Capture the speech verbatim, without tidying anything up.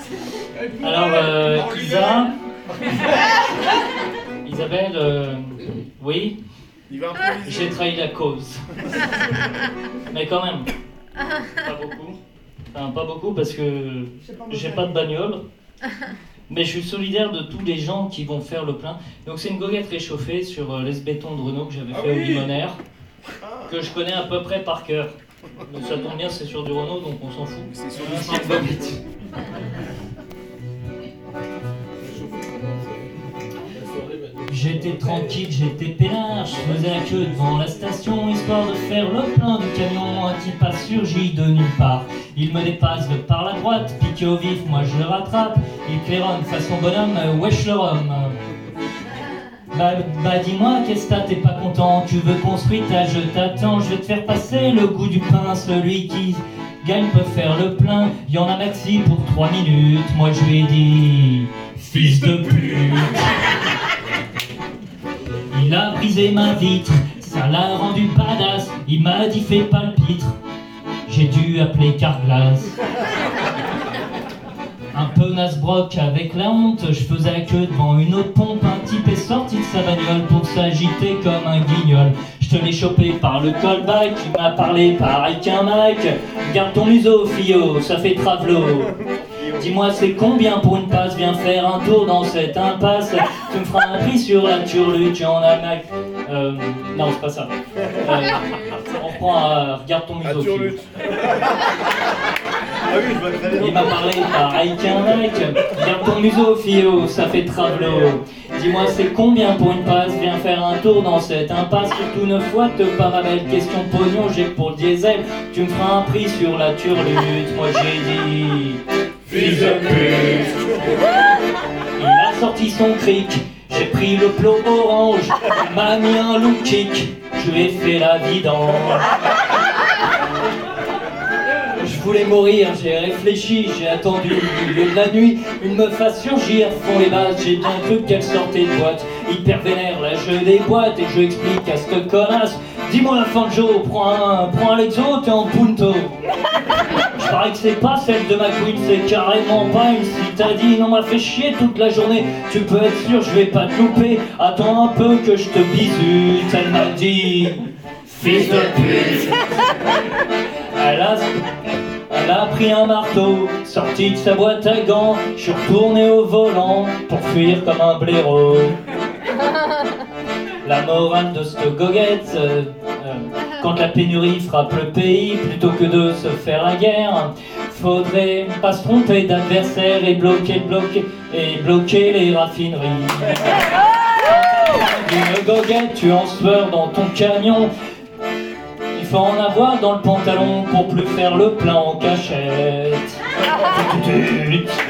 Alors, euh, Isa, Isabelle, euh, oui, j'ai trahi la cause. Mais quand même, pas beaucoup. Enfin, pas beaucoup parce que j'ai pas de bagnole. Mais je suis solidaire de tous les gens qui vont faire le plein. Donc c'est une goguette réchauffée sur euh, l'Esbéton de Renault que j'avais fait ah oui. au Limonaire, que je connais à peu près par cœur. Donc ça tombe bien, c'est sur du Renault, donc on s'en fout. C'est sur ah, une goguette. J'étais tranquille, j'étais peinard, je faisais la queue devant la station, histoire de faire le plein du camion. Un type a surgi de nulle part, il me dépasse de par la droite, piqué au vif, moi je le rattrape, il claironne façon bonhomme, wesh le rhum. Bah, bah dis-moi, qu'est-ce que t'as, t'es pas content, tu veux construire ta, je t'attends, je vais te faire passer le goût du pain, celui qui gagne peut faire le plein, y'en a maxi pour trois minutes, moi je lui ai dit, fils de pute. Il a brisé ma vitre, ça l'a rendu badass. Il m'a dit fais pas le pitre. J'ai dû appeler Carglass. Un peu nasbrock avec la honte, je faisais la queue devant une autre pompe. Un type est sorti de sa bagnole pour s'agiter comme un guignol. Je te l'ai chopé par le callback, il m'a parlé pareil qu'un Mac. Garde ton museau, fillot, ça fait travelot. Dis-moi c'est combien pour une passe, viens faire un tour dans cette impasse. Tu me feras un prix sur la turlute, tu en as Mac. Euh, non c'est pas ça. Euh, on reprend à regarde ton museau. Turlute. Ah oui, je vois très bien. Il m'a parlé pareil qu'un mec. Regarde ton museau, fillot, ça fait travelot. Dis-moi c'est combien pour une passe, viens faire un tour dans cette impasse. Surtout ne fouette pas ma belle, question de pognon, j'ai pour le diesel. Tu me feras un prix sur la turlute, moi j'ai dit... Fils de pute. Il a sorti son cric, j'ai pris le plot orange, il m'a mis un look kick, je lui ai fait la vidange. Je voulais mourir, j'ai réfléchi, j'ai attendu au milieu de la nuit, une meuf a surgir, fond les bases, j'ai bien cru qu'elle sortait de boîte. Hyper vénère, là je déboîte et je explique à cette connasse. Dis-moi Fanjo, prends un, prends un Lexo, t'es en punto. Je parie que c'est pas celle de ma queen, c'est carrément pas une citadine. On m'a fait chier toute la journée, tu peux être sûr je vais pas te louper. Attends un peu que je te bisute, elle m'a dit fils de pute. Elle a, elle a pris un marteau, sorti de sa boîte à gants. Je suis retourné au volant pour fuir comme un blaireau. La morale de cette goguette, euh, euh, quand la pénurie frappe le pays, plutôt que de se faire la guerre, faudrait pas se tromper d'adversaire et bloquer, bloquer, et bloquer les raffineries. Une goguette, tu en sueur dans ton camion, il faut en avoir dans le pantalon pour plus faire le plein en cachette.